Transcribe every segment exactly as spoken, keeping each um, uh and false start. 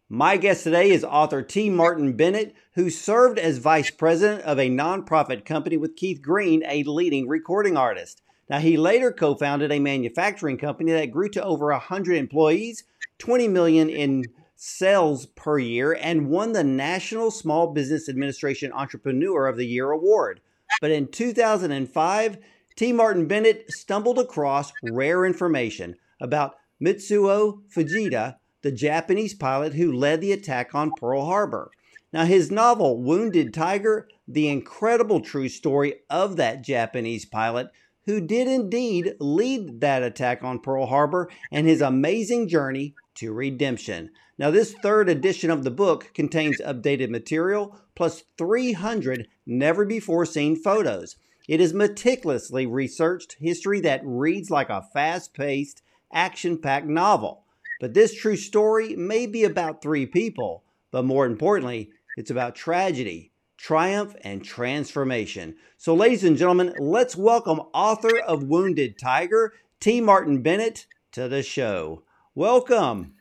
My guest today is author T. Martin Bennett, who served as vice president of a nonprofit company with Keith Green, a leading recording artist. Now, he later co-founded a manufacturing company that grew to over one hundred employees, twenty million dollars in sales per year, and won the National Small Business Administration Entrepreneur of the Year award. But in two thousand five, T. Martin Bennett stumbled across rare information about Mitsuo Fujita, the Japanese pilot who led the attack on Pearl Harbor. Now, his novel, Wounded Tiger, the incredible true story of that Japanese pilot who did indeed lead that attack on Pearl Harbor, and his amazing journey to redemption. Now, this third edition of the book contains updated material plus three hundred never-before-seen photos. It is meticulously researched history that reads like a fast-paced, action-packed novel. But this true story may be about three people, but more importantly, it's about tragedy, triumph, and transformation. So, ladies and gentlemen, let's welcome author of Wounded Tiger, T. Martin Bennett, to the show. Welcome.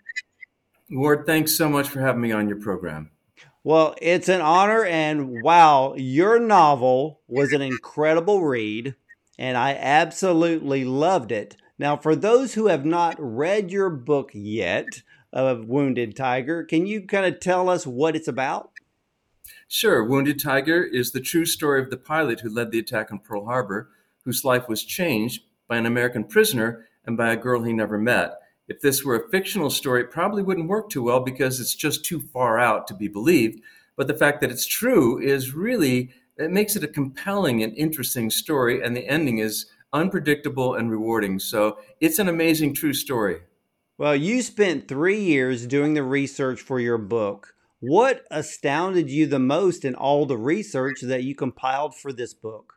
Ward, thanks so much for having me on your program. Well, it's an honor, and wow, your novel was an incredible read, and I absolutely loved it. Now, for those who have not read your book yet of Wounded Tiger, can you kind of tell us what it's about? Sure. Wounded Tiger is the true story of the pilot who led the attack on Pearl Harbor, whose life was changed by an American prisoner and by a girl he never met. If this were a fictional story, it probably wouldn't work too well because it's just too far out to be believed. But the fact that it's true is really, it makes it a compelling and interesting story, and the ending is unpredictable and rewarding. So it's an amazing true story. Well, you spent three years doing the research for your book. What astounded you the most in all the research that you compiled for this book?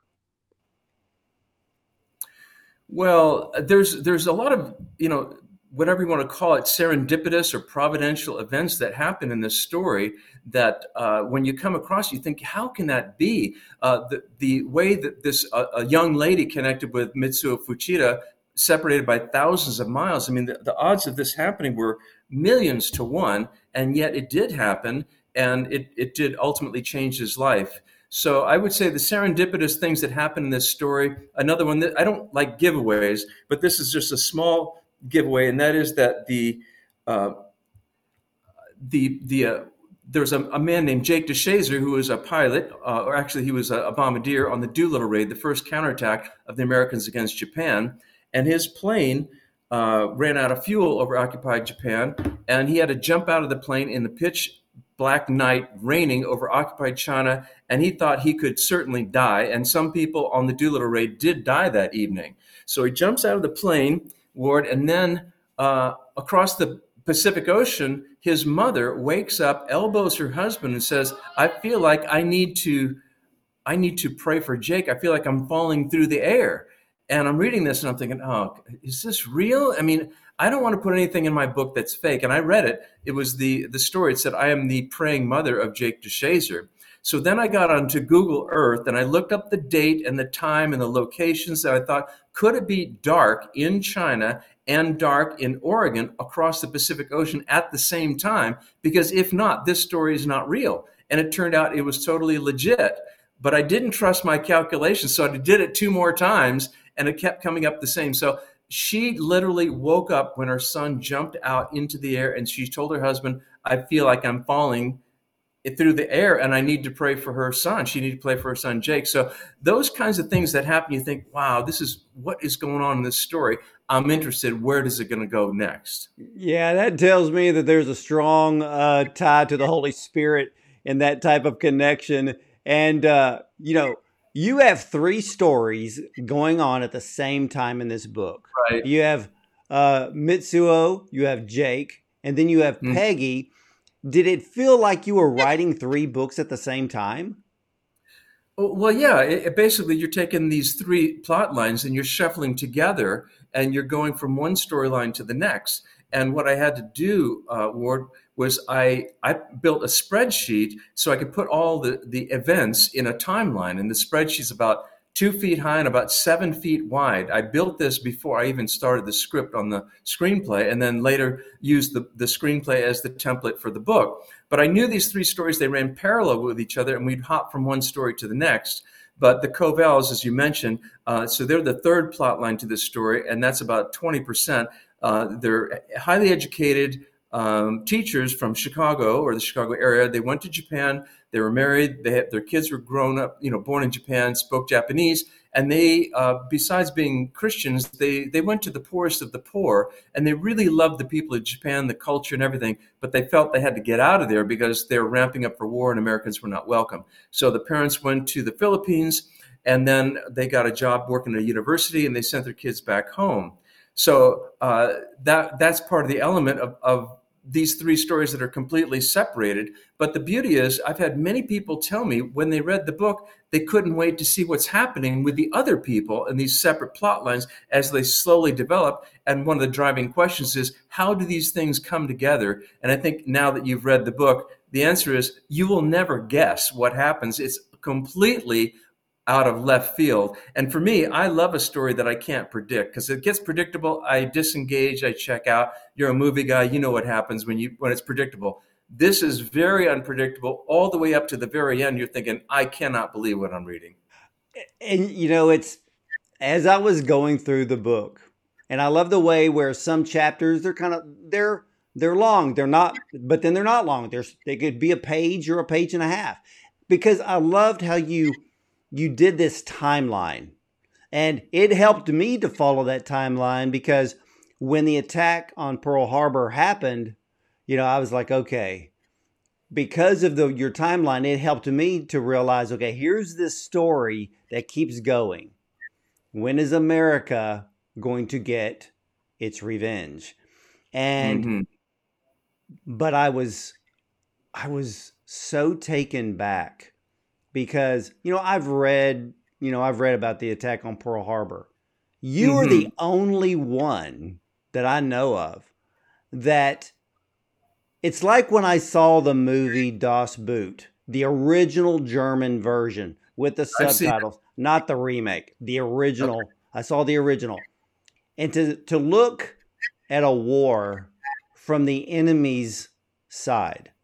Well, there's there's a lot of, you know, whatever you want to call it, serendipitous or providential events that happen in this story that uh, when you come across, you think, how can that be? Uh, the, the way that this uh, a young lady connected with Mitsuo Fujita, separated by thousands of miles, I mean, the, the odds of this happening were millions to one, and yet it did happen, and it, it did ultimately change his life. So I would say the serendipitous things that happen in this story, another one that I don't like giveaways, but this is just a small giveaway, and that is that the uh, the the uh, there's a, a man named Jake DeShazer who was a pilot, uh, or actually he was a, a bombardier on the Doolittle raid, the first counterattack of the Americans against Japan, and his plane uh, ran out of fuel over occupied Japan, and he had to jump out of the plane in the pitch black night, raining over occupied China, and he thought he could certainly die, and some people on the Doolittle raid did die that evening. So he jumps out of the plane, Ward, and then uh, across the Pacific Ocean, his mother wakes up, elbows her husband, and says, "I feel like I need to, I need to pray for Jake. I feel like I'm falling through the air." And I'm reading this, and I'm thinking, "Oh, is this real?" I mean, I don't want to put anything in my book that's fake. And I read it. It was the the story. It said, "I am the praying mother of Jake DeShazer." So then I got onto Google Earth and I looked up the date and the time and the locations, and I thought, could it be dark in China and dark in Oregon across the Pacific Ocean at the same time? Because if not, this story is not real. And it turned out it was totally legit. But I didn't trust my calculations, so I did it two more times and it kept coming up the same. So she literally woke up when her son jumped out into the air, and she told her husband, "I feel like I'm falling through the air and I need to pray for her son." She needed to pray for her son, Jake. So those kinds of things that happen, you think, wow, this is what is going on in this story. I'm interested. Where is it going to go next? Yeah, that tells me that there's a strong uh, tie to the Holy Spirit in that type of connection. And, uh, you know, you have three stories going on at the same time in this book. Right. You have uh, Mitsuo, you have Jake, and then you have mm-hmm. Peggy. Did it feel like you were writing three books at the same time? Well, yeah. It, it basically, you're taking these three plot lines and you're shuffling together, and you're going from one storyline to the next. And what I had to do, uh, Ward, was I I built a spreadsheet so I could put all the, the events in a timeline. And the spreadsheet's about two feet high and about seven feet wide. I built this before I even started the script on the screenplay, and then later used the, the screenplay as the template for the book. But I knew these three stories, they ran parallel with each other, and we'd hop from one story to the next. But the Covells, as you mentioned, uh, so they're the third plot line to this story, and that's about twenty percent. Uh, they're highly educated um, teachers from Chicago or the Chicago area. They went to Japan. They were married. They had, their kids were grown up, you know, born in Japan, spoke Japanese. And they, uh, besides being Christians, they, they went to the poorest of the poor, and they really loved the people of Japan, the culture and everything, but they felt they had to get out of there because they were ramping up for war and Americans were not welcome. So the parents went to the Philippines, and then they got a job working at a university, and they sent their kids back home. So uh, that that's part of the element of, of these three stories that are completely separated. But the beauty is, I've had many people tell me when they read the book, they couldn't wait to see what's happening with the other people in these separate plot lines as they slowly develop. And one of the driving questions is, how do these things come together? And I think now that you've read the book, the answer is you will never guess what happens. It's completely out of left field. And for me, I love a story that I can't predict because it gets predictable. I disengage, I check out. You're a movie guy. You know what happens when you when it's predictable. This is very unpredictable all the way up to the very end. You're thinking, I cannot believe what I'm reading. And, you know, it's as I was going through the book, and I love the way where some chapters, they're kind of, they're, they're long. They're not, but then they're not long. There's, they could be a page or a page and a half, because I loved how you, you did this timeline, and it helped me to follow that timeline, because when the attack on Pearl Harbor happened, you know, I was like, okay, because of the your timeline, it helped me to realize, okay, here's this story that keeps going. When is America going to get its revenge? And, mm-hmm. but I was, I was so taken back because, you know, I've read, you know, I've read about the attack on Pearl Harbor. You mm-hmm. are the only one that I know of that it's like when I saw the movie Das Boot, the original German version with the subtitles, not the remake, the original. Okay. I saw the original. And to, to look at a war from the enemy's side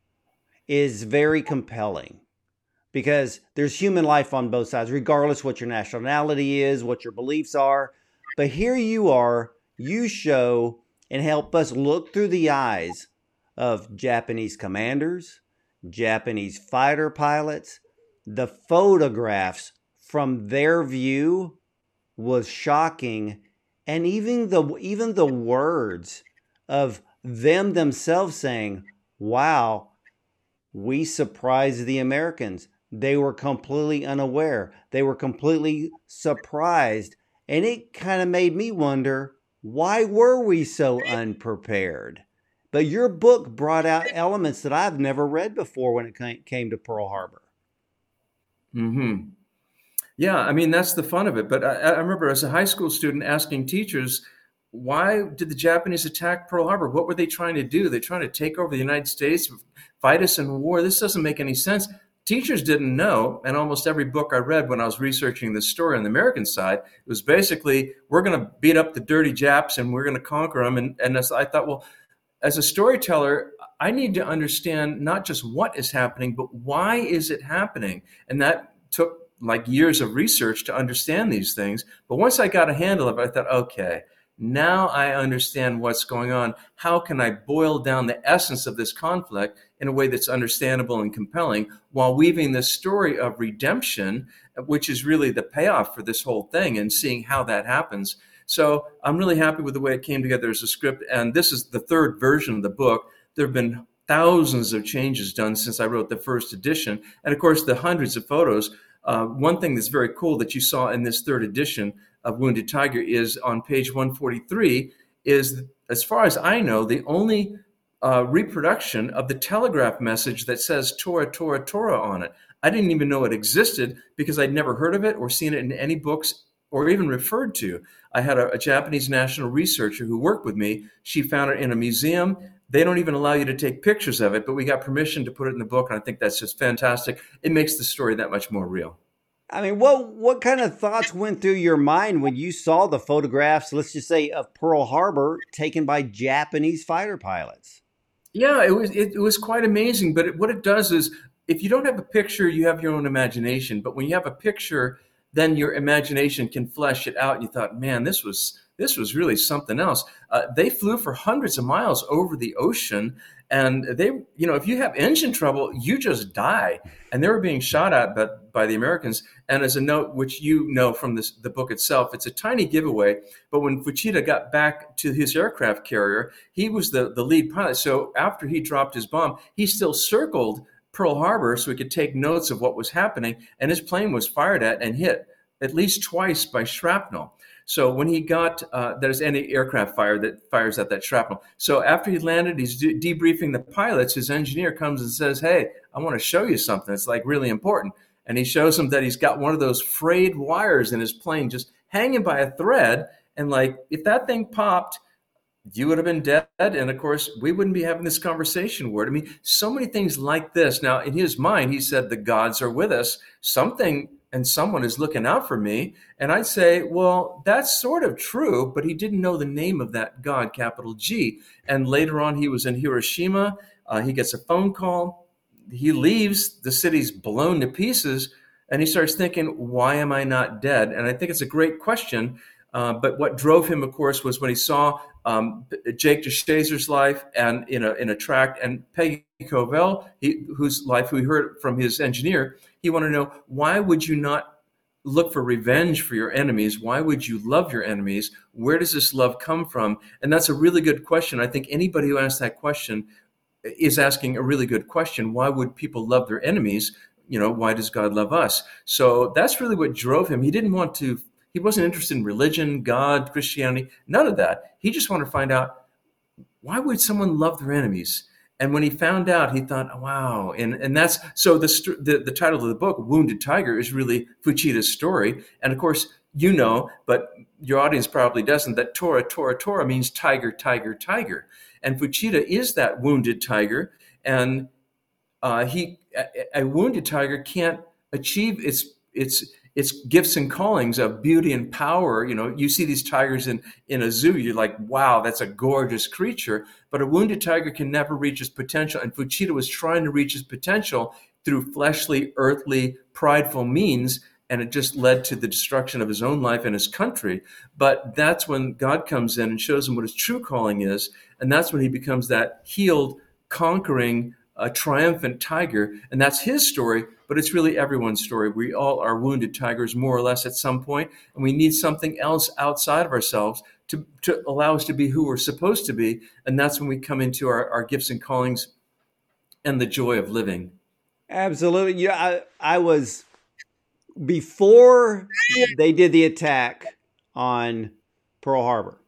is very compelling, because there's human life on both sides, regardless what your nationality is, what your beliefs are. But here you are, you show and help us look through the eyes of Japanese commanders, Japanese fighter pilots. The photographs from their view was shocking. And even the, even the words of them themselves saying, wow, we surprised the Americans. They were completely unaware. They were completely surprised. And it kind of made me wonder, why were we so unprepared? But your book brought out elements that I've never read before when it came to Pearl Harbor. Mm-hmm. Yeah, I mean, that's the fun of it. But I, I remember as a high school student asking teachers, why did the Japanese attack Pearl Harbor? What were they trying to do? They're trying to take over the United States, fight us in war. This doesn't make any sense. Teachers didn't know, and almost every book I read when I was researching this story on the American side, it was basically, we're going to beat up the dirty Japs and we're going to conquer them. And, and as I thought, well, as a storyteller, I need to understand not just what is happening, but why is it happening? And that took like years of research to understand these things. But once I got a handle of it, I thought, okay, now I understand what's going on. How can I boil down the essence of this conflict in a way that's understandable and compelling while weaving this story of redemption, which is really the payoff for this whole thing, and seeing how that happens. So I'm really happy with the way it came together as a script. And this is the third version of the book. There have been thousands of changes done since I wrote the first edition. And of course, the hundreds of photos. Uh, one thing that's very cool that you saw in this third edition of Wounded Tiger is on page one forty-three is, as far as I know, the only uh, reproduction of the telegraph message that says Tora, Tora, Tora on it. I didn't even know it existed because I'd never heard of it or seen it in any books or even referred to. I had a, a Japanese national researcher who worked with me. She found it in a museum. They don't even allow you to take pictures of it, but we got permission to put it in the book, and I think that's just fantastic. It makes the story that much more real. I mean, what what kind of thoughts went through your mind when you saw the photographs, let's just say, of Pearl Harbor taken by Japanese fighter pilots? Yeah, it was it, it was quite amazing. But it, what it does is, if you don't have a picture, you have your own imagination. But when you have a picture, then your imagination can flesh it out. And you thought, man, this was this was really something else. Uh, they flew for hundreds of miles over the ocean, and they, you know, if you have engine trouble, you just die. And they were being shot at by, by the Americans. And as a note, which you know from this, the book itself, it's a tiny giveaway. But when Fuchida got back to his aircraft carrier, he was the, the lead pilot. So after he dropped his bomb, he still circled Pearl Harbor so he could take notes of what was happening. And his plane was fired at and hit at least twice by shrapnel. So when he got, uh, there's any aircraft fire that fires at that shrapnel. So after he landed, he's de- debriefing the pilots. His engineer comes and says, "Hey, I want to show you something. It's like really important." And he shows him that he's got one of those frayed wires in his plane just hanging by a thread. And like, if that thing popped, you would have been dead. And of course, we wouldn't be having this conversation, Ward. I mean, so many things like this. Now, in his mind, he said, the gods are with us. Something and someone is looking out for me. And I'd say, well, that's sort of true, but he didn't know the name of that God, capital G. And later on, he was in Hiroshima. Uh, he gets a phone call. He leaves. The city's blown to pieces. And he starts thinking, why am I not dead? And I think it's a great question. Uh, but what drove him, of course, was when he saw um, Jake DeShazer's life and in a in a tract, and Peggy Covell, he, whose life we heard from his engineer. He wanted to know, why would you not look for revenge for your enemies? Why would you love your enemies? Where does this love come from? And that's a really good question. I think anybody who asks that question is asking a really good question. Why would people love their enemies? You know, why does God love us? So that's really what drove him. He didn't want to. He wasn't interested in religion, God, Christianity, none of that. He just wanted to find out, why would someone love their enemies? And when he found out, he thought, wow. And and that's, so the, the, the title of the book, Wounded Tiger, is really Fuchida's story. And of course, you know, but your audience probably doesn't, that Tora, Tora, Tora means tiger, tiger, tiger. And Fuchida is that wounded tiger. And uh, he, a, a wounded tiger can't achieve its its its gifts and callings of beauty and power. You know, you see these tigers in, in a zoo, you're like, wow, that's a gorgeous creature. But a wounded tiger can never reach his potential. And Fuchida was trying to reach his potential through fleshly, earthly, prideful means. And it just led to the destruction of his own life and his country. But that's when God comes in and shows him what his true calling is. And that's when he becomes that healed, conquering, a triumphant tiger. And that's his story, but it's really everyone's story. We all are wounded tigers, more or less, at some point, and we need something else outside of ourselves to, to allow us to be who we're supposed to be. And that's when we come into our, our gifts and callings and the joy of living. Absolutely. Yeah, I, I was, before they did the attack on Pearl Harbor,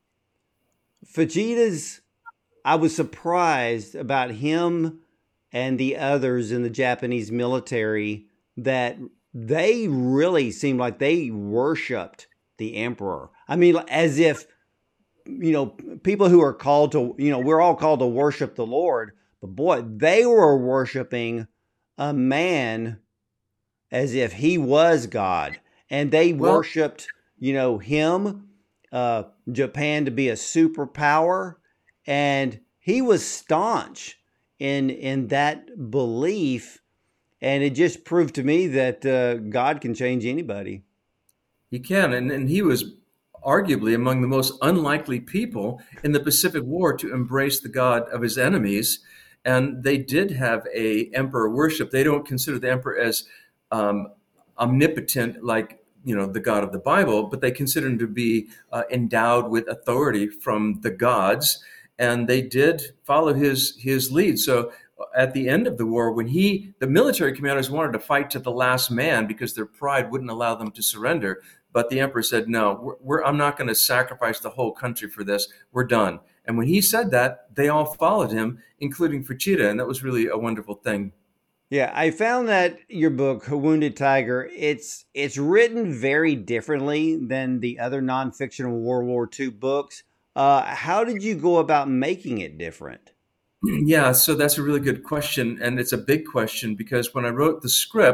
Fuchida's, I was surprised about him and the others in the Japanese military, that they really seemed like they worshiped the emperor. I mean, as if, you know, people who are called to, you know, we're all called to worship the Lord, but boy, they were worshiping a man as if he was God. And they well, worshiped, you know, him, uh, Japan to be a superpower. And he was staunch in in that belief, and it just proved to me that uh, God can change anybody. He can, and, and he was arguably among the most unlikely people in the Pacific War to embrace the God of his enemies. And they did have a emperor worship. They don't consider the emperor as um, omnipotent like, you know, the God of the Bible, but they consider him to be uh, endowed with authority from the gods. And they did follow his his lead. So at the end of the war, when he, the military commanders wanted to fight to the last man because their pride wouldn't allow them to surrender. But the emperor said, no, we're, we're, I'm not going to sacrifice the whole country for this. We're done. And when he said that, they all followed him, including Fuchida. And that was really a wonderful thing. Yeah, I found that your book, Wounded Tiger, it's it's written very differently than the other nonfiction World War Two books. Uh, how did you go about making it different? Yeah, so that's a really good question. And it's a big question because when I wrote the script,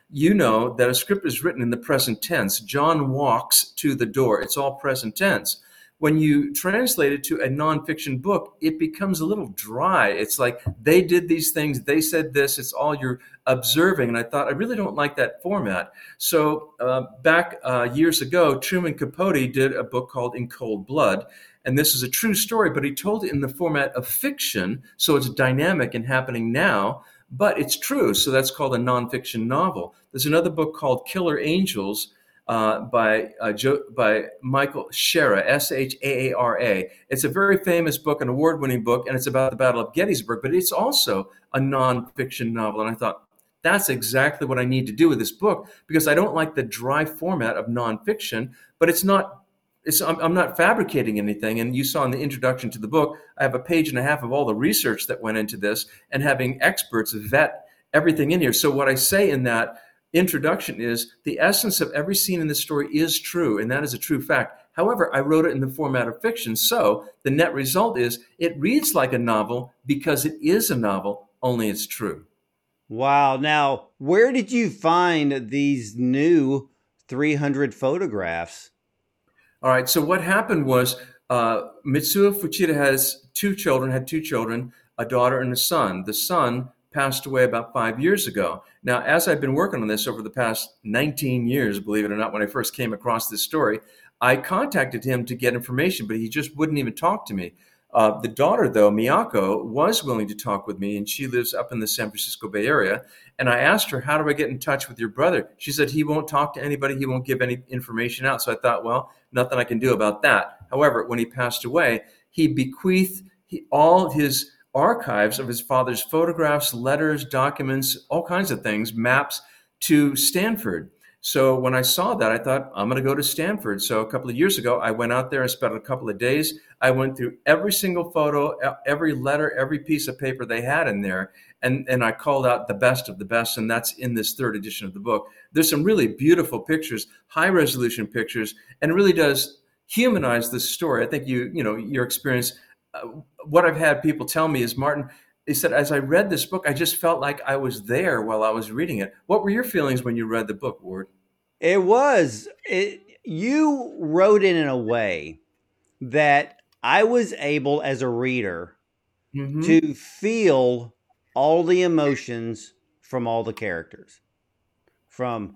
you know that a script is written in the present tense. John walks to the door. It's all present tense. When you translate it to a nonfiction book, it becomes a little dry. It's like they did these things, they said this, it's all you're observing. And I thought, I really don't like that format. So uh, back uh, years ago, Truman Capote did a book called In Cold Blood. And this is a true story, but he told it in the format of fiction. So it's dynamic and happening now, but it's true. So that's called a nonfiction novel. There's another book called Killer Angels, Uh, by uh, Joe, by Michael Shaara, S H A A R A. It's a very famous book, an award-winning book, and it's about the Battle of Gettysburg, but it's also a nonfiction novel. And I thought, that's exactly what I need to do with this book, because I don't like the dry format of nonfiction, but it's not, it's, I'm, I'm not fabricating anything. And you saw in the introduction to the book, I have a page and a half of all the research that went into this and having experts vet everything in here. So what I say in that introduction is the essence of every scene in this story is true, and that is a true fact. However, I wrote it in the format of fiction, so the net result is it reads like a novel because it is a novel, only it's true. Wow. Now, where did you find these new three hundred photographs? All right, so what happened was uh, Mitsuo Fuchida has two children, had two children, a daughter and a son. The son passed away about five years ago. Now, as I've been working on this over the past nineteen years, believe it or not, when I first came across this story, I contacted him to get information, but he just wouldn't even talk to me. Uh, the daughter, though, Miyako, was willing to talk with me, and she lives up in the San Francisco Bay Area. And I asked her, how do I get in touch with your brother? She said he won't talk to anybody. He won't give any information out. So I thought, well, nothing I can do about that. However, when he passed away, he bequeathed he, all his archives of his father's photographs, letters, documents, all kinds of things, maps to Stanford. So when I saw that, I thought, I'm going to go to Stanford. So a couple of years ago, I went out there and spent a couple of days. I went through every single photo, every letter, every piece of paper they had in there. And, and I called out the best of the best. And that's in this third edition of the book. There's some really beautiful pictures, high resolution pictures, and it really does humanize this story. I think you, you know, your experience, uh, what I've had people tell me is, Martin, they said, as I read this book, I just felt like I was there while I was reading it. What were your feelings when you read the book, Ward? It was, it, you wrote it in a way that I was able as a reader mm-hmm. to feel all the emotions from all the characters, from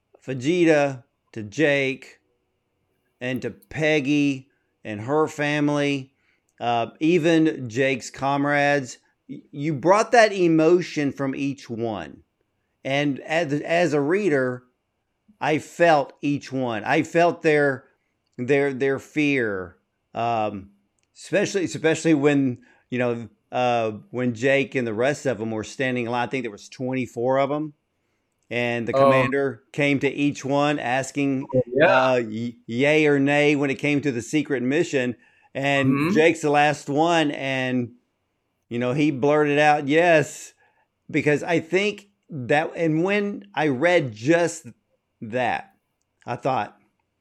Fujita to Jake and to Peggy and her family, uh, even Jake's comrades. You brought that emotion from each one. And as, as a reader, I felt each one. I felt their their their fear, um, especially especially when you know uh, when Jake and the rest of them were standing in line. I think there was twenty-four of them, and the commander oh. came to each one asking yeah. uh, y- yay or nay when it came to the secret mission. And mm-hmm. Jake's the last one, and you know he blurted out yes, because I think that. And when I read just that, I thought,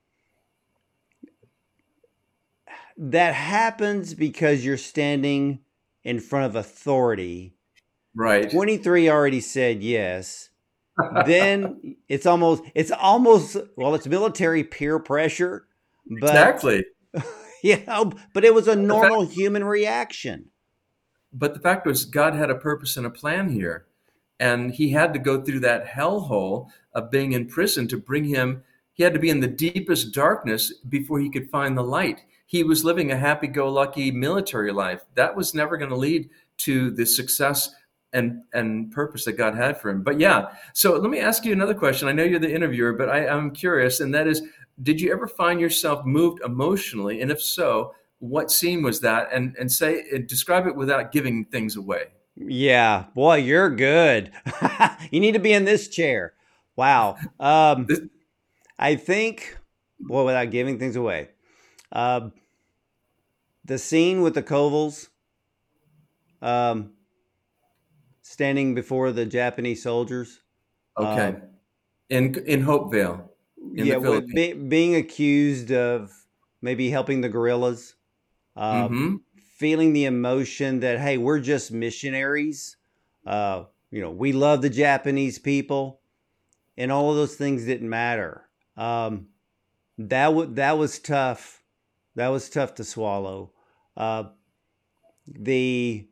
that happens because you're standing in front of authority. Right. twenty-three already said yes. Then it's almost, it's almost, well, it's military peer pressure. But, exactly. You know, but it was a normal fact, human reaction. But the fact was, God had a purpose and a plan here. And he had to go through that hellhole of being in prison to bring him. He had to be in the deepest darkness before he could find the light. He was living a happy-go-lucky military life. That was never going to lead to the success and, and purpose that God had for him. But yeah, so let me ask you another question. I know you're the interviewer, but I, I'm curious, and that is, did you ever find yourself moved emotionally? And if so, what scene was that? And, and say, describe it without giving things away. Yeah, boy, you're good. You need to be in this chair. Wow. Um, I think, well, without giving things away, uh, the scene with the Covels um, standing before the Japanese soldiers. Okay. Um, in in Hopevale. In yeah, well, be, being accused of maybe helping the guerrillas. Um, mm-hmm. Feeling the emotion that, hey, we're just missionaries. Uh, you know, we love the Japanese people. and all of those things didn't matter. Um, that w- that was tough. That was tough to swallow. Uh, the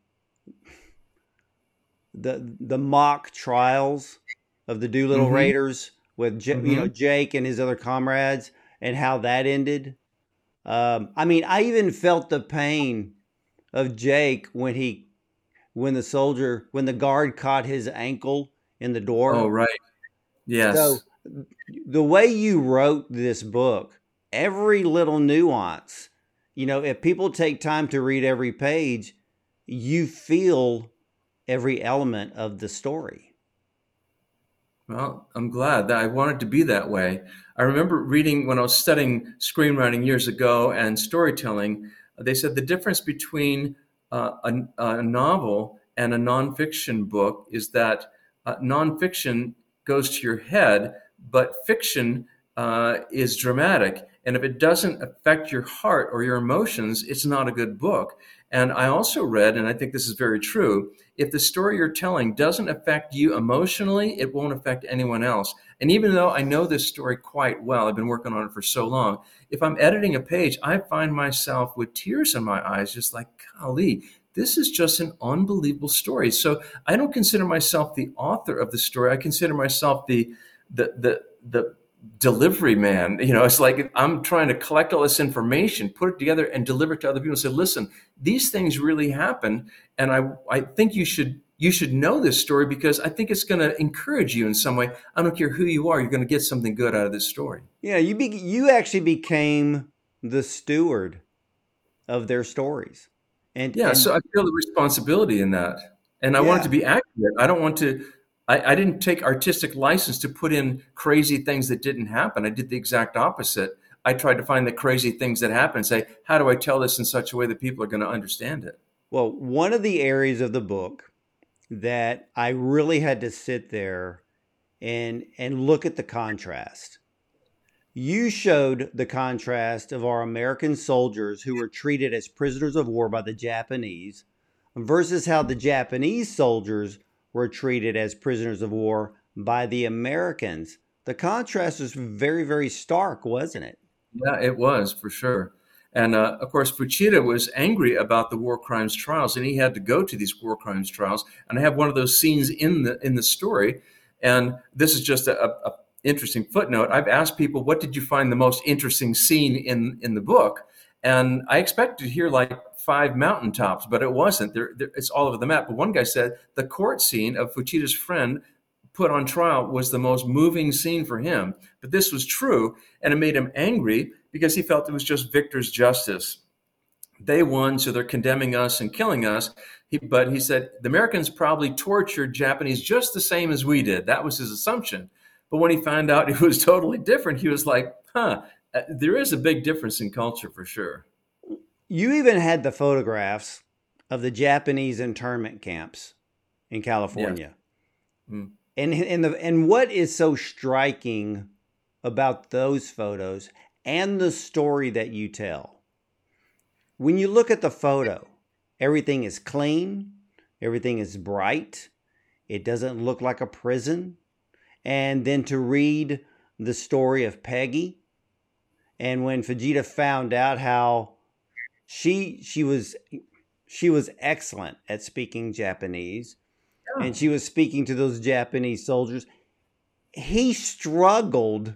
the the mock trials of the Doolittle Mm-hmm. Raiders with J- you know Mm-hmm. Jake and his other comrades, and how that ended. Um, I mean, I even felt the pain of Jake when he when the soldier when the guard caught his ankle in the Oh, door. right. So Yes. the way you wrote this book, every little nuance, you know, if people take time to read every page, you feel every element of the story. Well, I'm glad that I wanted to be that way. I remember reading when I was studying screenwriting years ago and storytelling, they said the difference between uh, a, a novel and a nonfiction book is that uh, nonfiction goes to your head, but fiction uh, is dramatic. And if it doesn't affect your heart or your emotions, it's not a good book. And I also read, and I think this is very true, if the story you're telling doesn't affect you emotionally, it won't affect anyone else. And even though I know this story quite well, I've been working on it for so long, if I'm editing a page, I find myself with tears in my eyes, just like, golly, this is just an unbelievable story. So I don't consider myself the author of the story. I consider myself the the the the delivery man. You know, it's like I'm trying to collect all this information, put it together, and deliver it to other people and say, listen, these things really happen. And I I think you should you should know this story because I think it's going to encourage you in some way. I don't care who you are, you're going to get something good out of this story. Yeah, you be, you actually became the steward of their stories. And Yeah, and so I feel the responsibility in that. And I want it to yeah. be accurate. I don't want to I, I didn't take artistic license to put in crazy things that didn't happen. I did the exact opposite. I tried to find the crazy things that happen and say, how do I tell this in such a way that people are going to understand it? Well, one of the areas of the book that I really had to sit there and and look at the contrast. You showed the contrast of our American soldiers who were treated as prisoners of war by the Japanese versus how the Japanese soldiers were treated as prisoners of war by the Americans. The contrast was very, very stark, wasn't it? Yeah, it was for sure. And uh, of course, Fuchida was angry about the war crimes trials, and he had to go to these war crimes trials. And I have one of those scenes in the in the story. And this is just a, a, a interesting footnote. I've asked people, "What did you find the most interesting scene in in the book?" And I expected to hear like five mountaintops, but it wasn't. There, there, it's all over the map. But one guy said the court scene of Fuchida's friend put on trial was the most moving scene for him. But this was true, and it made him angry because he felt it was just victor's justice. They won, so they're condemning us and killing us. He, but he said the Americans probably tortured Japanese just the same as we did. That was his assumption. But when he found out it was totally different, he was like, huh, uh, there is a big difference in culture for sure. You even had the photographs of the Japanese internment camps in Yeah. California. Mm. And and the and what is so striking about those photos and the story that you tell? When you look at the photo, everything is clean, everything is bright, it doesn't look like a prison. And then to read the story of Peggy, and when Fujita found out how she she was she was excellent at speaking Japanese, Yeah. and she was speaking to those Japanese soldiers, he struggled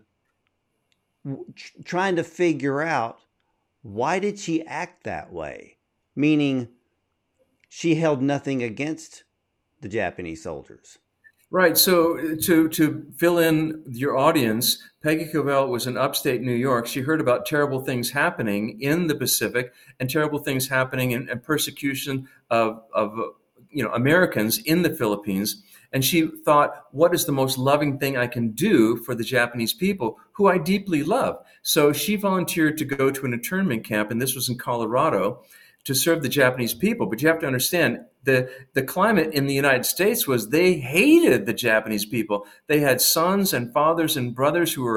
w- tr- trying to figure out, why did she act that way? Meaning, she held nothing against the Japanese soldiers. Right. So to to fill in your audience, Peggy Covell was in upstate New York. She heard about terrible things happening in the Pacific and terrible things happening in, in persecution of of you know Americans in the Philippines. And she thought, what is the most loving thing I can do for the Japanese people who I deeply love? So she volunteered to go to an internment camp, and this was in Colorado, to serve the Japanese people. But you have to understand the the climate in the United States was they hated the Japanese people. They had sons and fathers and brothers who were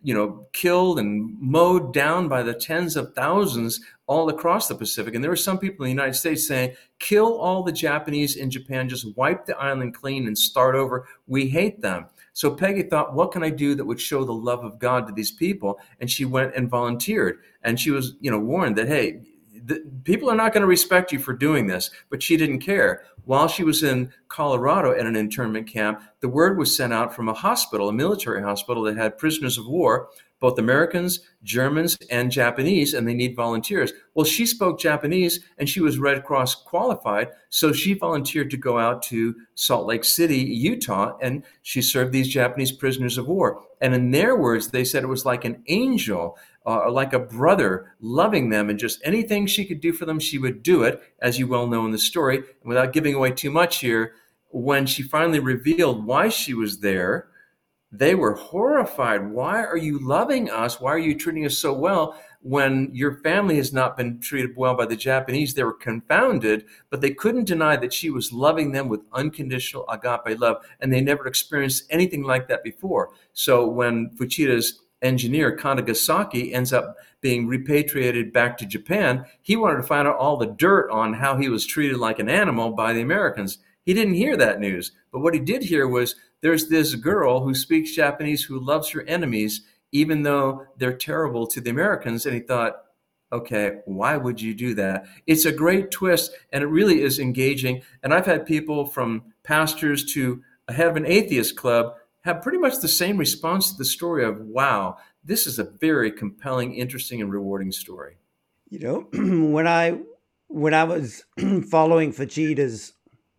you know, killed and mowed down by the tens of thousands all across the Pacific. And there were some people in the United States saying, kill all the Japanese in Japan, just wipe the island clean and start over. We hate them. So Peggy thought, what can I do that would show the love of God to these people? And she went and volunteered. And she was, you know, warned that, hey, the, people are not going to respect you for doing this, but she didn't care. While she was in Colorado at an internment camp, the word was sent out from a hospital, a military hospital that had prisoners of war, both Americans, Germans, and Japanese, and they need volunteers. Well, she spoke Japanese and she was Red Cross qualified, so she volunteered to go out to Salt Lake City, Utah, and she served these Japanese prisoners of war. And in their words, they said it was like an angel, uh, like a brother, loving them, and just anything she could do for them, she would do it, as you well know in the story. And without giving away too much here, when she finally revealed why she was there, they were horrified. Why are you loving us? Why are you treating us so well when your family has not been treated well by the Japanese? They were confounded, but they couldn't deny that she was loving them with unconditional agape love, and they never experienced anything like that before. So when Fuchida's engineer, Kanagasaki, ends up being repatriated back to Japan, he wanted to find out all the dirt on how he was treated like an animal by the Americans. He didn't hear that news, but what he did hear was there's this girl who speaks Japanese who loves her enemies, even though they're terrible to the Americans. And he thought, okay, why would you do that? It's a great twist, and it really is engaging. And I've had people from pastors to a head of an atheist club have pretty much the same response to the story of, wow, this is a very compelling, interesting, and rewarding story. You know, when I when I was following Fuchida's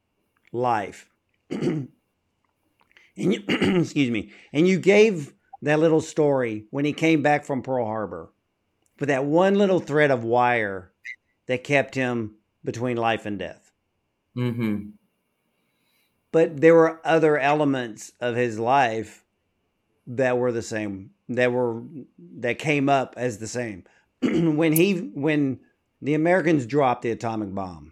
life, and you, excuse me, and you gave that little story when he came back from Pearl Harbor, with that one little thread of wire that kept him between life and death. Mm-hmm. But there were other elements of his life that were the same, that were that came up as the same. when he when the Americans dropped the atomic bomb,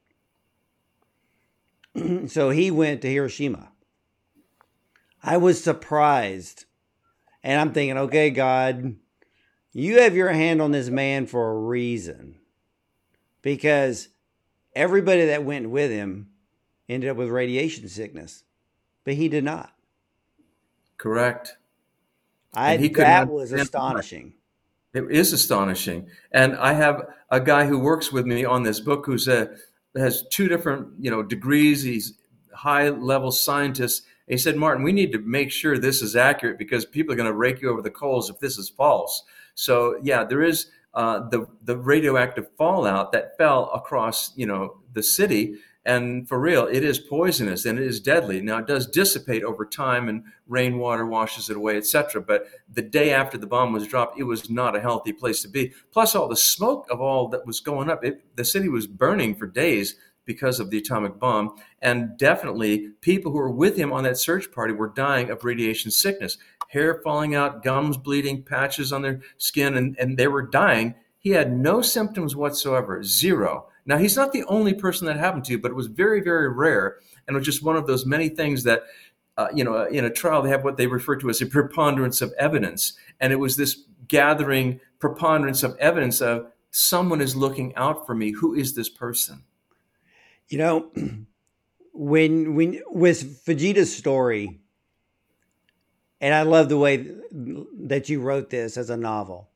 so he went to Hiroshima. I was surprised, and I'm thinking, okay, God, you have your hand on this man for a reason, because everybody that went with him ended up with radiation sickness, but he did not. Correct. I that was astonishing. It is astonishing. And I have a guy who works with me on this book who's a has two different, you know, degrees. He's a high-level scientist. And he said, Martin, we need to make sure this is accurate because people are going to rake you over the coals if this is false. So, yeah, there is uh, the the radioactive fallout that fell across, you know, the city. And for real, it is poisonous and it is deadly. Now, it does dissipate over time and rainwater washes it away, et cetera. But the day after the bomb was dropped, it was not a healthy place to be. Plus, all the smoke of all that was going up, it, the city was burning for days because of the atomic bomb. And definitely, people who were with him on that search party were dying of radiation sickness. Hair falling out, gums bleeding, patches on their skin, and, and they were dying. He had no symptoms whatsoever, zero. Now, he's not the only person that happened to, but it was very, very rare. And it was just one of those many things that, uh, you know, in a trial, they have what they refer to as a preponderance of evidence. And it was this gathering preponderance of evidence of someone is looking out for me. Who is this person? You know, when, when with Fuchida's story, and I love the way that you wrote this as a novel,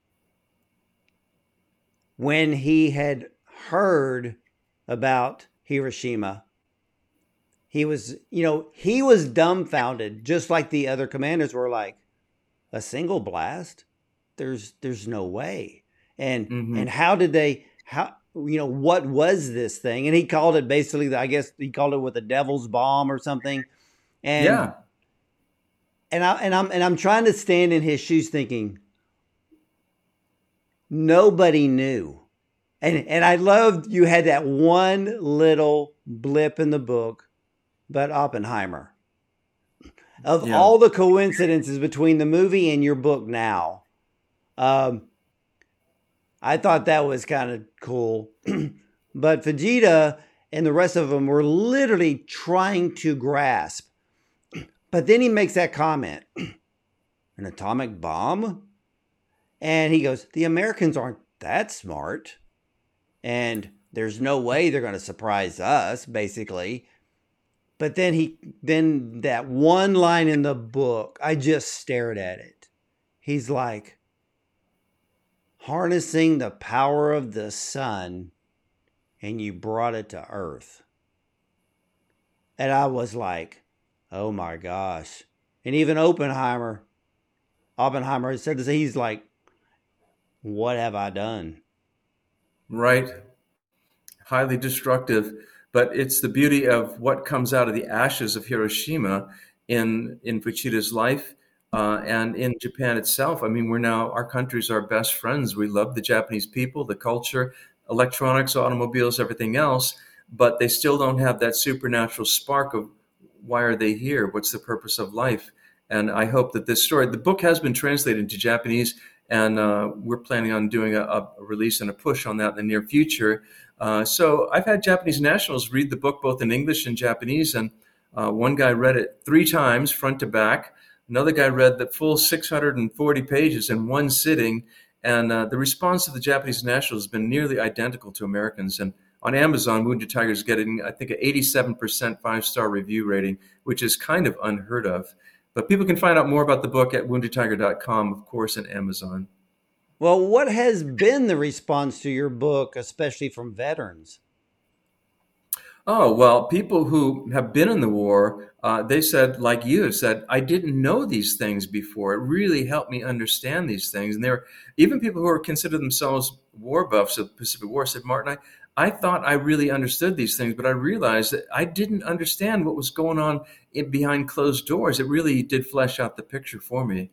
when he had heard about Hiroshima, he was, you know, he was dumbfounded, just like the other commanders were like, a single blast? There's, there's no way. And, mm-hmm. and how did they, how, you know, what was this thing? And he called it basically, I guess he called it with a devil's bomb or something. And, yeah. And I, and I'm, and I'm trying to stand in his shoes thinking, nobody knew. And and I loved you had that one little blip in the book about Oppenheimer. Of yeah. all the coincidences between the movie and your book now, um, I thought that was kind of cool. But Fujita and the rest of them were literally trying to grasp. But then he makes that comment. an atomic bomb? And he goes, the Americans aren't that smart. And there's no way they're going to surprise us, basically. But then he, then that one line in the book, I just stared at it. He's like, harnessing the power of the sun, and you brought it to Earth. And I was like, oh my gosh. And even Oppenheimer, Oppenheimer said this, he's like, what have I done? Right. Highly destructive. But it's the beauty of what comes out of the ashes of Hiroshima in, in Fuchida's life uh, and in Japan itself. I mean, we're now, our countries are best friends. We love the Japanese people, the culture, electronics, automobiles, everything else, but they still don't have that supernatural spark of why are they here? What's the purpose of life? And I hope that this story, the book has been translated into Japanese, and uh, we're planning on doing a, a release and a push on that in the near future. Uh, so I've had Japanese nationals read the book both in English and Japanese, and uh, one guy read it three times, front to back. Another guy read the full six hundred forty pages in one sitting, and uh, the response of the Japanese nationals has been nearly identical to Americans. And on Amazon, Wounded Tiger is getting, I think, an eighty-seven percent five-star review rating, which is kind of unheard of. But people can find out more about the book at wounded tiger dot com, of course, and Amazon. Well, what has been the response to your book, especially from veterans? Oh, well, people who have been in the war, uh, they said, like you have said, I didn't know these things before. It really helped me understand these things. And there were even people who are considered themselves war buffs of the Pacific War said, Martin, I, I thought I really understood these things, but I realized that I didn't understand what was going on in, behind closed doors. It really did flesh out the picture for me.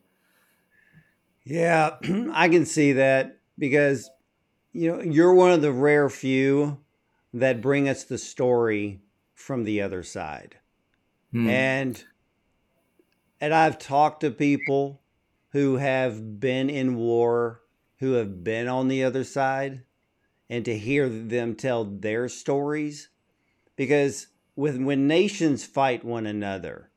Yeah, I can see that because, you know, you're one of the rare few that bring us the story from the other side. Hmm. And and I've talked to people who have been in war, who have been on the other side, and to hear them tell their stories, because with when nations fight one another,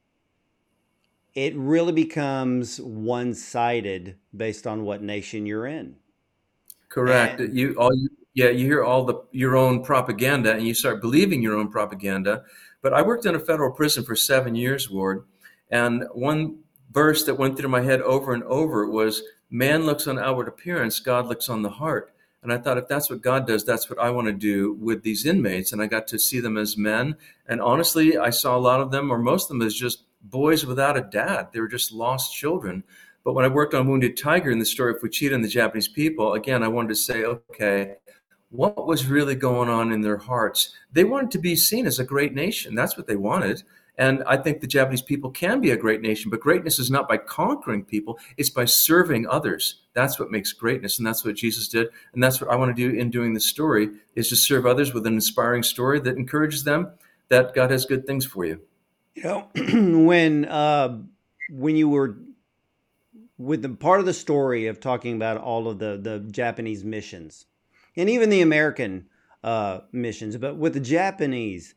it really becomes one-sided based on what nation you're in. Correct. And you all you, yeah, you hear all the your own propaganda and you start believing your own propaganda. But I worked in a federal prison for seven years, Ward, and one verse that went through my head over and over was, man looks on outward appearance, God looks on the heart. And I thought, if that's what God does, that's what I want to do with these inmates. And I got to see them as men. And honestly, I saw a lot of them, or most of them, as just boys without a dad. They were just lost children. But when I worked on Wounded Tiger in the story of Fuchida and the Japanese people, again, I wanted to say, okay, what was really going on in their hearts? They wanted to be seen as a great nation. That's what they wanted. And I think the Japanese people can be a great nation, but greatness is not by conquering people. It's by serving others. That's what makes greatness, and that's what Jesus did. And that's what I want to do in doing this story, is to serve others with an inspiring story that encourages them that God has good things for you. You know, when uh, when you were with the part of the story of talking about all of the, the Japanese missions, and even the American uh, missions, but with the Japanese,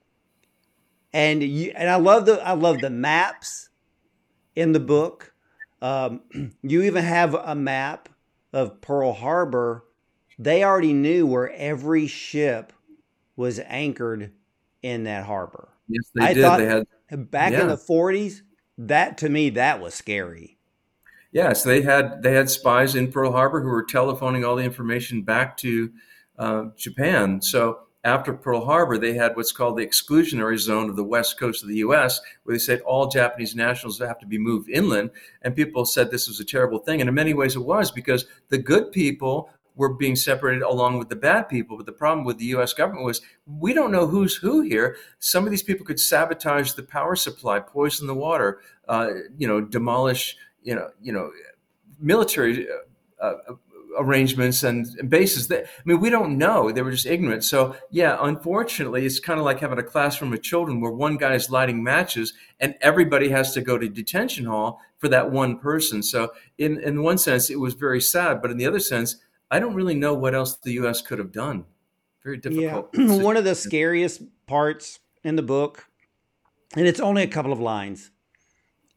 and you, and I love the I love the maps in the book. Um, you even have a map of Pearl Harbor. They already knew where every ship was anchored in that harbor. Yes, they I did. thought They had back yeah. in the forties. That to me, that was scary. Yes, they had they had spies in Pearl Harbor who were telephoning all the information back to uh, Japan. So after Pearl Harbor, they had what's called the exclusionary zone of the west coast of the U S, where they said all Japanese nationals have to be moved inland. And people said this was a terrible thing. And in many ways it was, because the good people were being separated along with the bad people. But the problem with the U S government was, we don't know who's who here. Some of these people could sabotage the power supply, poison the water, uh, you know, demolish, you know, you know, military uh, arrangements and, and bases. That, I mean, we don't know. They were just ignorant. So, yeah, unfortunately, it's kind of like having a classroom of children where one guy is lighting matches and everybody has to go to detention hall for that one person. So in, in one sense, it was very sad. But in the other sense, I don't really know what else the U S could have done. Very difficult. Yeah. One of the scariest parts in the book, and it's only a couple of lines,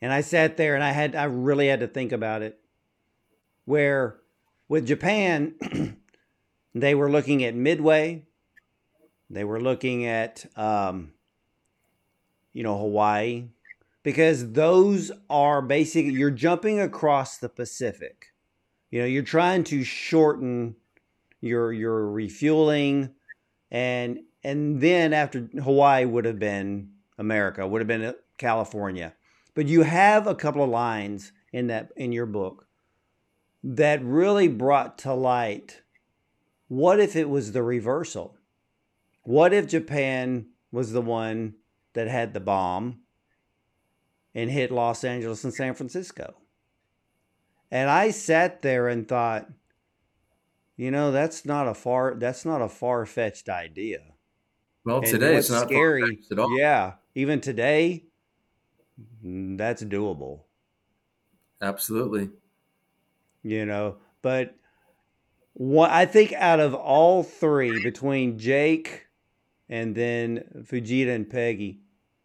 And I sat there and I had, I really had to think about it. Where with Japan, they were looking at Midway, they were looking at, um, you know, Hawaii, because those are basically, you're jumping across the Pacific. You know, you're trying to shorten your your refueling, and and then after Hawaii would have been America, would have been California. But you have a couple of lines in that in your book that really brought to light, what if it was the reversal? What if Japan was the one that had the bomb and hit Los Angeles and San Francisco? And I sat there and thought, you know, that's not a far that's not a far-fetched idea. Well, And today it's what's not scary, far-fetched at all. yeah, even today, mm, that's doable, Absolutely. you know. But what I think out of all three, between Jake and then Fujita and Peggy,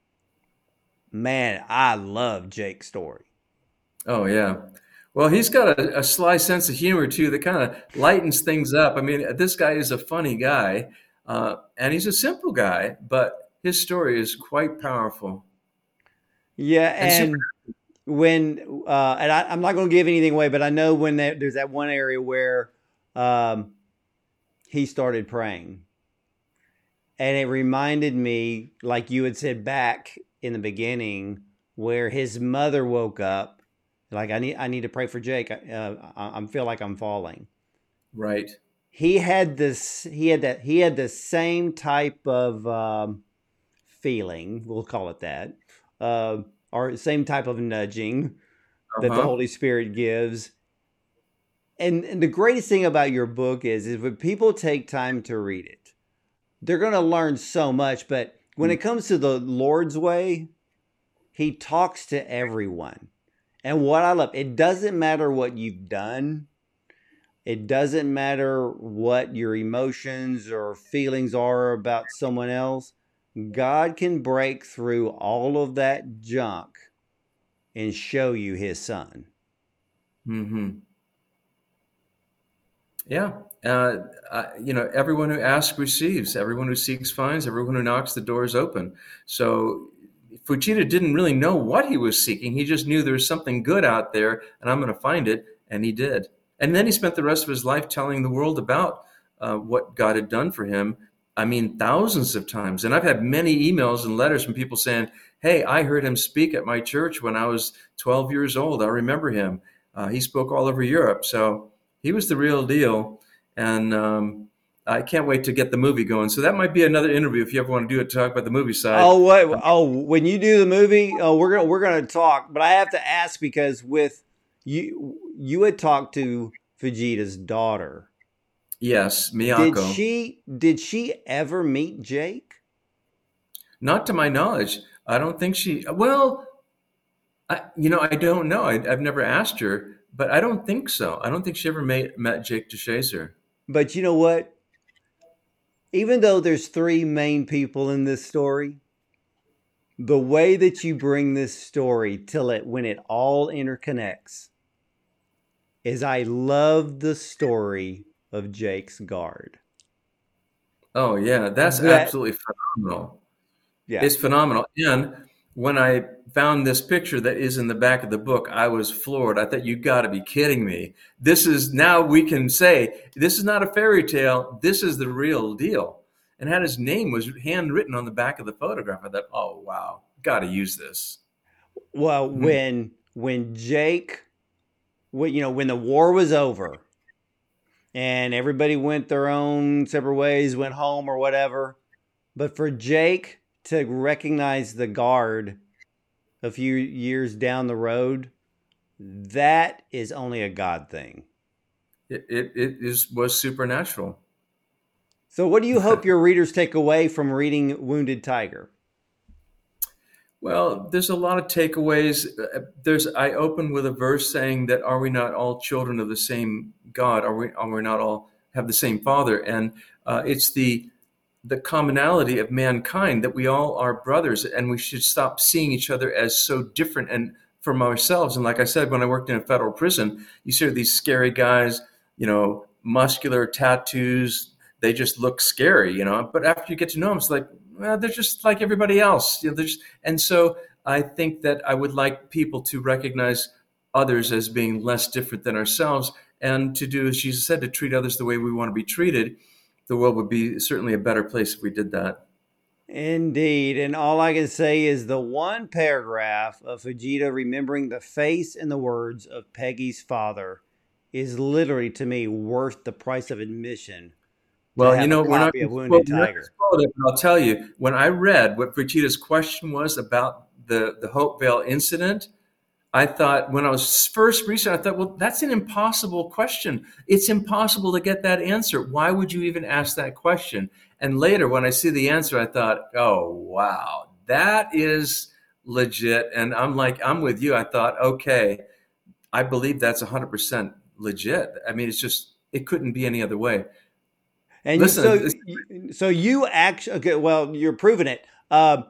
man, I love Jake's story. Oh, yeah. Well, he's got a, a sly sense of humor too that kind of lightens things up. I mean, this guy is a funny guy, uh, and he's a simple guy, but his story is quite powerful Yeah, and super. and when uh, and I, I'm not going to give anything away, but I know when there, there's that one area where um, he started praying, and it reminded me, like you had said back in the beginning, where his mother woke up, like I need I need to pray for Jake. Uh, I, I feel like I'm falling. Right. He had this. He had that. He had the same type of um, feeling. We'll call it that. Uh, or same type of nudging that the Uh-huh. Holy Spirit gives. And, and the greatest thing about your book is, is when people take time to read it, they're going to learn so much. But when it comes to the Lord's way, he talks to everyone. And what I love, it doesn't matter what you've done. It doesn't matter what your emotions or feelings are about someone else. God can break through all of that junk and show you his son. Mm-hmm. Yeah. Uh, uh, you know, everyone who asks receives. Everyone who seeks finds. Everyone who knocks, the door is open. So Fujita didn't really know what he was seeking. He just knew there was something good out there, and I'm going to find it, and he did. And then he spent the rest of his life telling the world about uh, what God had done for him. I mean, thousands of times. And I've had many emails and letters from people saying, hey, I heard him speak at my church when I was twelve years old. I remember him. Uh, he spoke all over Europe. So he was the real deal. And um, I can't wait to get the movie going. So that might be another interview if you ever want to do it, talk about the movie side. Oh, what? Oh, when you do the movie, oh, we're gonna we're gonna talk. But I have to ask, because with you, you had talked to Fujita's daughter. Yes, Did Miyako. she did she ever meet Jake? Not to my knowledge. I don't think she, well, I, you know, I don't know. I, I've never asked her, but I don't think so. I don't think she ever met, met Jake DeShazer. But you know what? Even though there's three main people in this story, the way that you bring this story till it when it all interconnects is, I love the story of Jake's guard. Oh, yeah, that's That absolutely phenomenal. yeah. It's phenomenal. And when I found this picture that is in the back of the book, I was floored. I thought, you got to be kidding me. This is, now we can say, this is not a fairy tale. This is the real deal. And had his name was handwritten on the back of the photograph. I thought, oh, wow, got to use this. Well, Hmm. when when Jake, when, you know, when the war was over and everybody went their own separate ways, went home or whatever, but for Jake to recognize the guard a few years down the road, that is only a God thing. It, it, it is, was supernatural. So what do you hope your readers take away from reading Wounded Tiger? Well, there's a lot of takeaways. Uh, There's I open with a verse saying that, are we not all children of the same God? Are we are we not all have the same Father? And uh, it's the the commonality of mankind that we all are brothers, and we should stop seeing each other as so different and from ourselves. And like I said, when I worked in a federal prison, you see these scary guys, you know, muscular tattoos. They just look scary, you know. But after you get to know them, it's like, well, they're just like everybody else. You know, they're just, and so I think that I would like people to recognize others as being less different than ourselves, and to do, as Jesus said, to treat others the way we want to be treated. The world would be certainly a better place if we did that. Indeed. And all I can say is the one paragraph of Fujita remembering the face and the words of Peggy's father is literally, to me, worth the price of admission. Well, you know, we're not of Wounded Tiger. It, but I'll tell you, when I read what Fujita's question was about the, the Hopevale incident, I thought, when I was first researching, I thought, well, that's an impossible question. It's impossible to get that answer. Why would you even ask that question? And later, when I see the answer, I thought, oh, wow, that is legit. And I'm like, I'm with you. I thought, okay, I believe that's one hundred percent legit. I mean, it's just, it couldn't be any other way. And Listen, so, this- so you actually, okay, well, you're proving it. Uh,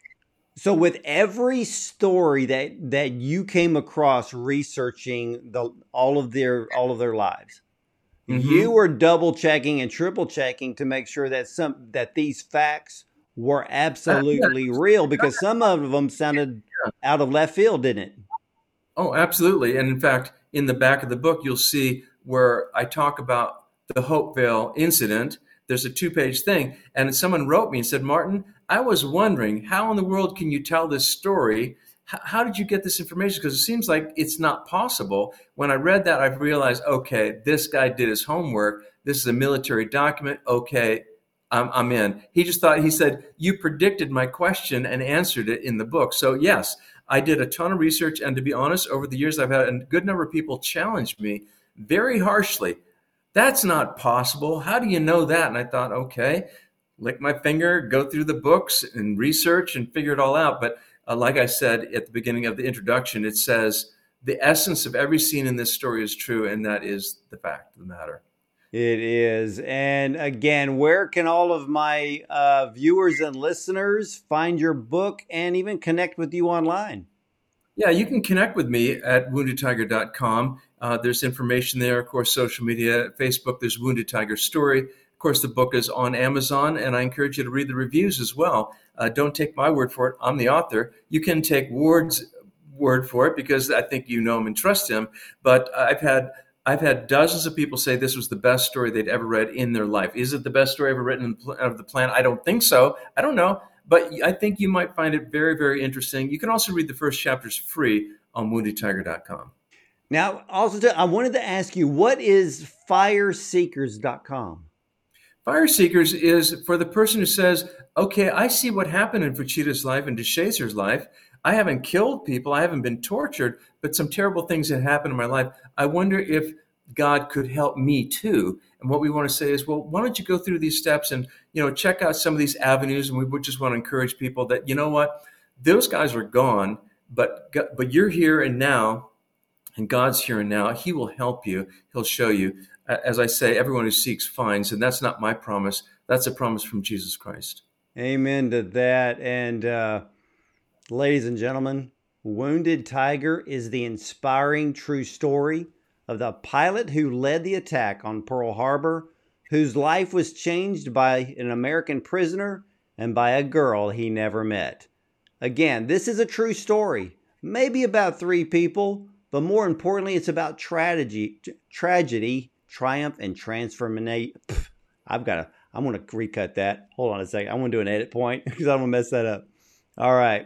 So with every story that, that you came across researching the all of their all of their lives, mm-hmm. you were double checking and triple checking to make sure that some that these facts were absolutely real, because some of them sounded out of left field, didn't it? Oh, absolutely. And in fact, in the back of the book, you'll see where I talk about the Hopevale incident. There's a two-page thing, and someone wrote me and said, Martin, I was wondering, how in the world can you tell this story? H- how did you get this information? Because it seems like it's not possible. When I read that, I've realized, okay, this guy did his homework. This is a military document. Okay, I'm, I'm in. He just thought, he said, you predicted my question and answered it in the book. So yes, I did a ton of research, and to be honest, over the years, I've had a good number of people challenge me very harshly. That's not possible. How do you know that? And I thought, okay, lick my finger, go through the books and research and figure it all out. But uh, like I said at the beginning of the introduction, it says the essence of every scene in this story is true, and that is the fact of the matter. It is. And again, where can all of my uh, viewers and listeners find your book and even connect with you online? Yeah, you can connect with me at wounded tiger dot com. Uh, there's information there, of course, social media, Facebook, there's Wounded Tiger Story. Of course, the book is on Amazon, and I encourage you to read the reviews as well. Uh, don't take my word for it. I'm the author. You can take Ward's word for it, because I think you know him and trust him. But I've had I've had dozens of people say this was the best story they'd ever read in their life. Is it the best story ever written out of the plan? I don't think so. I don't know. But I think you might find it very, very interesting. You can also read the first chapters free on wounded tiger dot com. Now, also, I wanted to ask you, what is fire seekers dot com? Fire Seekers is for the person who says, okay, I see what happened in Fujita's life and DeShazer's life. I haven't killed people. I haven't been tortured, but some terrible things have happened in my life. I wonder if God could help me too. And what we want to say is, well, why don't you go through these steps and, you know, check out some of these avenues. And we would just want to encourage people that, you know what, those guys are gone, but, but you're here and now. And God's here and now. He will help you. He'll show you. As I say, everyone who seeks finds. And that's not my promise. That's a promise from Jesus Christ. Amen to that. And uh, ladies and gentlemen, Wounded Tiger is the inspiring true story of the pilot who led the attack on Pearl Harbor, whose life was changed by an American prisoner and by a girl he never met. Again, this is a true story, maybe about three people, but more importantly, it's about tragedy, tragedy, triumph, and transformation. I've got to, I'm going to recut that. Hold on a second. I want to do an edit point because I don't want to mess that up. All right.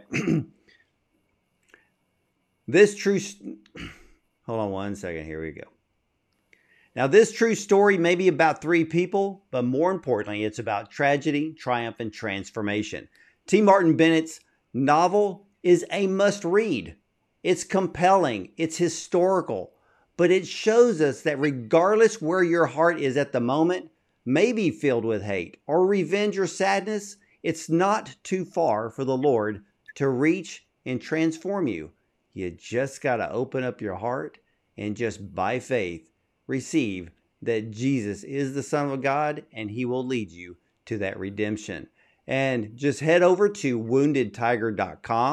This true, hold on one second. Here we go. Now, this true story may be about three people, but more importantly, it's about tragedy, triumph, and transformation. T. Martin Bennett's novel is a must-read. It's compelling, it's historical, but it shows us that regardless where your heart is at the moment, may be filled with hate or revenge or sadness, it's not too far for the Lord to reach and transform you. You just got to open up your heart and just by faith receive that Jesus is the Son of God and he will lead you to that redemption. And just head over to wounded tiger dot com.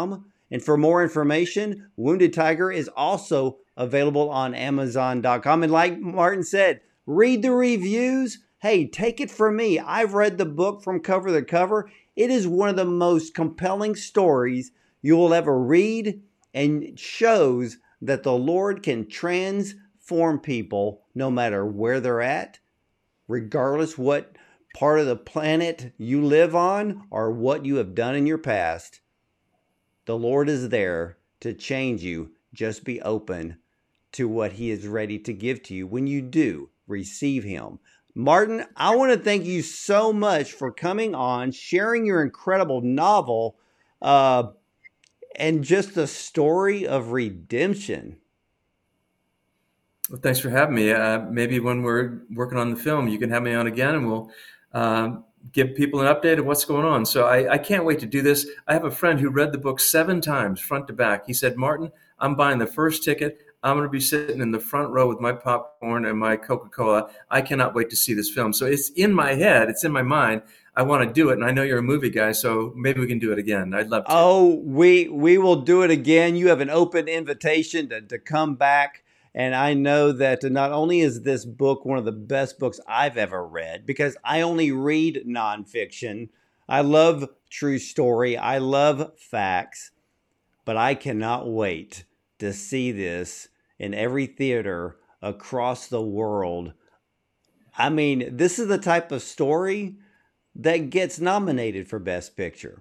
And for more information, Wounded Tiger is also available on amazon dot com. And like Martin said, read the reviews. Hey, take it from me. I've read the book from cover to cover. It is one of the most compelling stories you will ever read, and shows that the Lord can transform people no matter where they're at, regardless what part of the planet you live on or what you have done in your past. The Lord is there to change you. Just be open to what he is ready to give to you when you do receive him. Martin, I want to thank you so much for coming on, sharing your incredible novel, uh, and just the story of redemption. Well, thanks for having me. Uh, maybe when we're working on the film, you can have me on again, and we'll um, give people an update of what's going on. So I, I can't wait to do this. I have a friend who read the book seven times, front to back. He said, Martin, I'm buying the first ticket. I'm going to be sitting in the front row with my popcorn and my Coca-Cola. I cannot wait to see this film. So it's in my head. It's in my mind. I want to do it. And I know you're a movie guy, so maybe we can do it again. I'd love to. Oh, we we will do it again. You have an open invitation to, to come back. And I know that not only is this book one of the best books I've ever read, because I only read nonfiction. I love true story. I love facts. But I cannot wait to see this in every theater across the world. I mean, this is the type of story that gets nominated for Best Picture.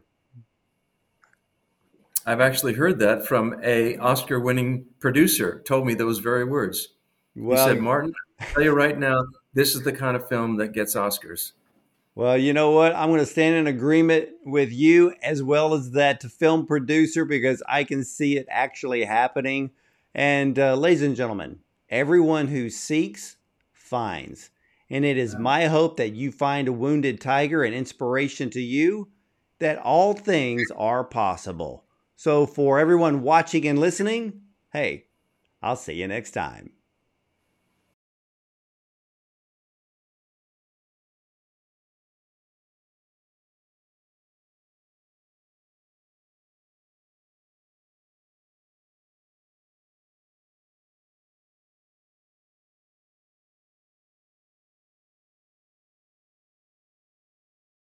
I've actually heard that from a Oscar-winning producer, told me those very words. Well, he said, Martin, I'll tell you right now, this is the kind of film that gets Oscars. Well, you know what? I'm going to stand in agreement with you as well as that film producer, because I can see it actually happening. And uh, ladies and gentlemen, everyone who seeks finds. And it is my hope that you find a Wounded Tiger an inspiration to you, that all things are possible. So for everyone watching and listening, hey, I'll see you next time.